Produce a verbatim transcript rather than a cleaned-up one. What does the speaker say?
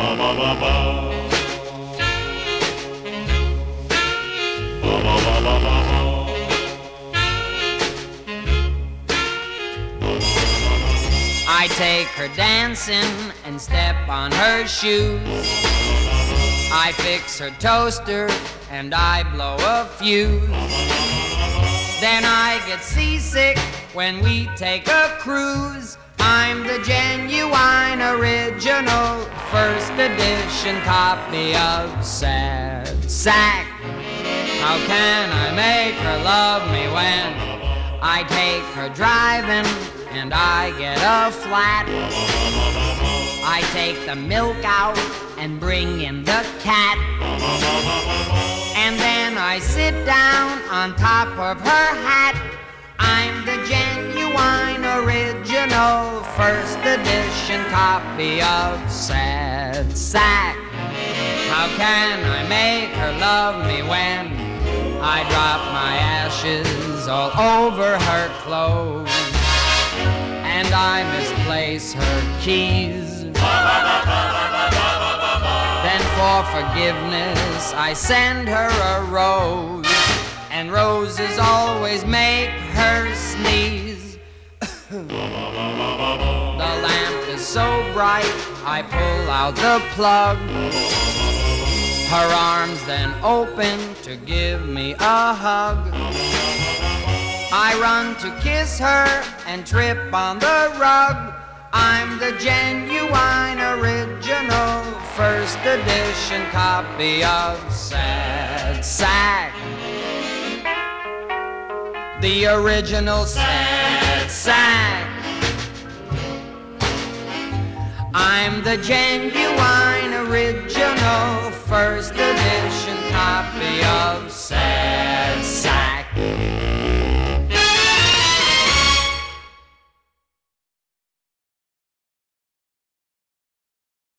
I take her dancing and step on her shoes. I fix her toaster and I blow a fuse. Then I get seasick when we take a cruise. I'm the genuine original first edition copy of Sad Sack. How can I make her love me when I take her driving and I get a flat? I take the milk out and bring in the cat, and then I sit down on top of her hat. I'm the genuine original first edition copy of Sad Sack. How can I make her love me when I drop my ashes all over her clothes and I misplace her keys? Then for forgiveness I send her a rose, and roses always make her sneeze. The lamp is so bright I pull out the plug. Her arms then open to give me a hug. I run to kiss her and trip on the rug. I'm the genuine original first edition copy of Sad Sack. The original Sad Sack. I'm the genuine original first edition copy of Sad